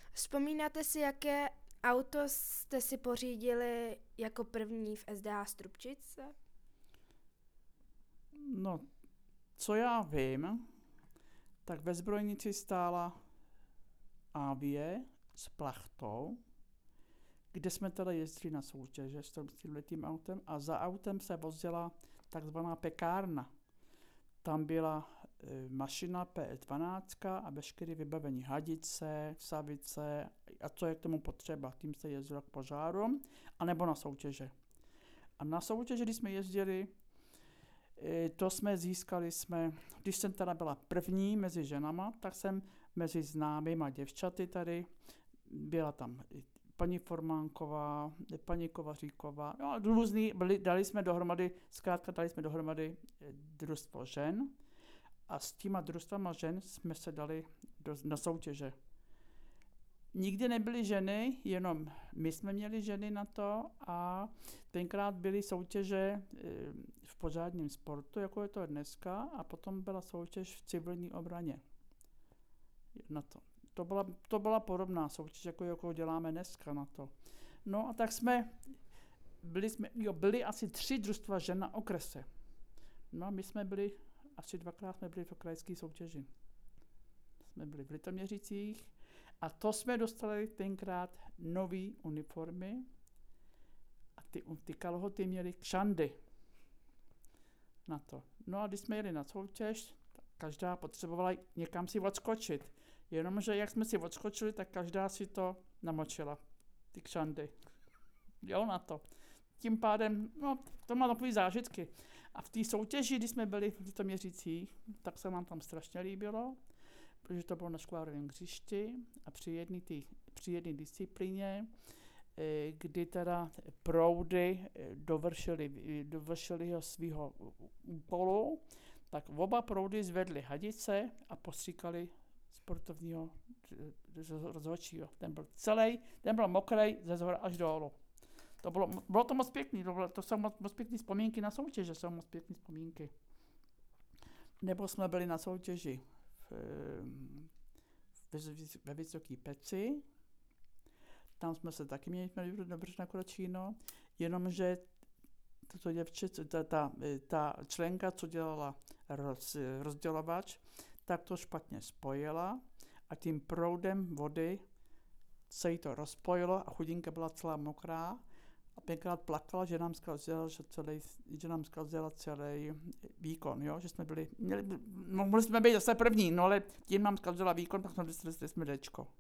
Vzpomínáte si, jaké auto jste si pořídili jako první v SDA Strupčice? No, co já vím, tak ve zbrojnici stála Avie s plachtou, kde jsme teda jezdili na soutěže s tím autem a za autem se vozila takzvaná pekárna. Tam byla mašina PS12 a veškeré vybavení hadice, savice a co je k tomu potřeba. Tím se jezdilo k požárům, anebo na soutěže. A na soutěže, když jsme jezdili, to jsme získali, když jsem teda byla první mezi ženama, tak jsem mezi známýma děvčaty tady, byla tam paní Formánková, paní Kovaříková, no, různý, dali jsme dohromady družstvo žen a s těma družstvama žen jsme se dali na soutěže. Nikdy nebyly ženy, jenom my jsme měli ženy na to a tenkrát byly soutěže v pořádném sportu, jako je to dneska, a potom byla soutěž v civilní obraně. Na to. To byla podobná soutěž, jako děláme dneska na to. No a tak byli asi 3 družstva žen na okrese. No a my jsme byli, asi 2krát jsme byli v krajské soutěži. Jsme byli v Litoměřicích a to jsme dostali tenkrát nový uniformy a ty kalhoty měly kšandy na to. No a když jsme jeli na soutěž, každá potřebovala někam si odskočit. Jenomže jak jsme si odskočili, tak každá si to namočila, ty kšandy. Jo, na to. Tím pádem, no, to má takové zážitky. A v té soutěži, když jsme byli v Litoměřicích, tak se nám tam strašně líbilo, protože to bylo na škvárovém hřišti a při jedné disciplíně, kdy teda proudy dovršili svého úkolu, tak oba proudy zvedly hadice a postříkali sportovního rozhodčího. Ten byl mokrý ze zhora až dolů. Bylo to moc pěkný, to jsou moc pěkný vzpomínky na soutěže, jsou moc pěkný vzpomínky. Nebo jsme byli na soutěži ve Vysoké Peci, tam jsme se taky měli dobře na Kročíno, jenomže toto děvčice, ta členka, co dělala rozdělovač, tak to špatně spojila a tím proudem vody se jí to rozpojilo a chudinka byla celá mokrá a pěkkrát plakala, že nám zkazila celý výkon, jo? Že mohli jsme být zase první, no ale tím nám zkazila výkon, tak jsme dostali Dčko.